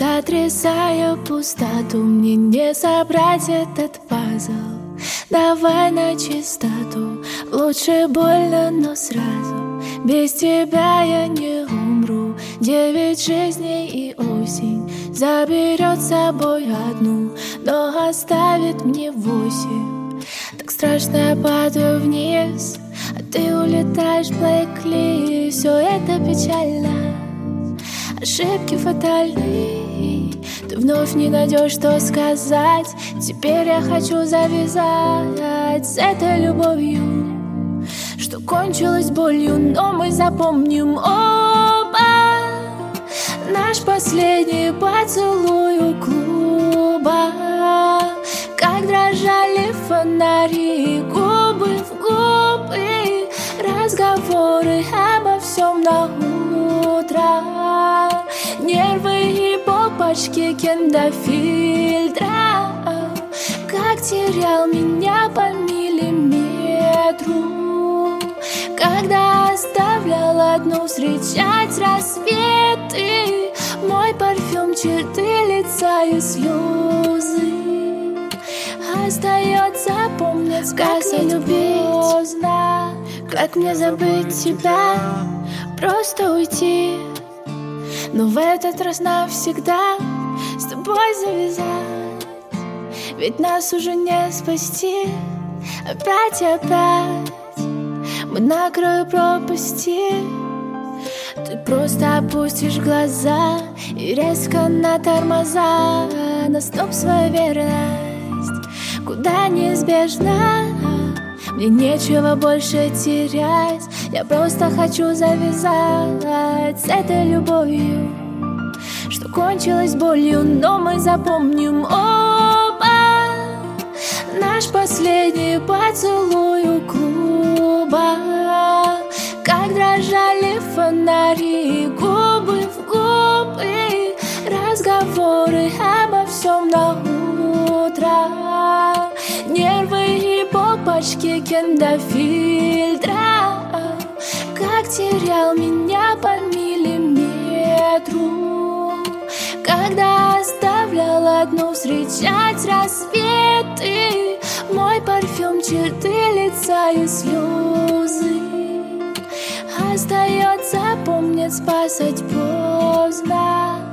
Сотрясая пустоту, мне не собрать этот пазл. Давай на чистоту, лучше больно, но сразу. Без тебя я не умру. 9 жизней и осень заберет с собой одну, но оставит мне 8. Так страшно, я падаю вниз, а ты улетаешь, Блэкли. Все это печально, ошибки фатальны. Ты вновь не найдешь, что сказать. Теперь я хочу завязать с этой любовью, что кончилась болью, но мы запомним оба наш последний поцелуй у клуба. Как дрожали фонари, губы в губы, разговоры обо всем на утро. Нервы и попочки киндофильтра, как терял меня по миллиметру, когда оставлял одну встречать рассветы. Мой парфюм, черты лица и слезы. Остается помнить, как не любить поздно, как мне забыть тебя, просто уйти. Но в этот раз навсегда с тобой завязать, ведь нас уже не спасти. Опять и опять мы на краю пропасти. Ты просто опустишь глаза и резко на тормоза. На стоп свою верность, куда неизбежно. Мне нечего больше терять, я просто хочу завязать с этой любовью, что кончилась болью, но мы запомним оба наш последний поцелуй у клуба. Как дрожали фонари, губы в губы, разговоры обо всем на утро. Нервы и попочки киндофильтра, как терял меня по миллиметру, когда оставлял одну встречать рассветы. Мой парфюм, черты лица и слезы. Остается помнить, спасать поздно.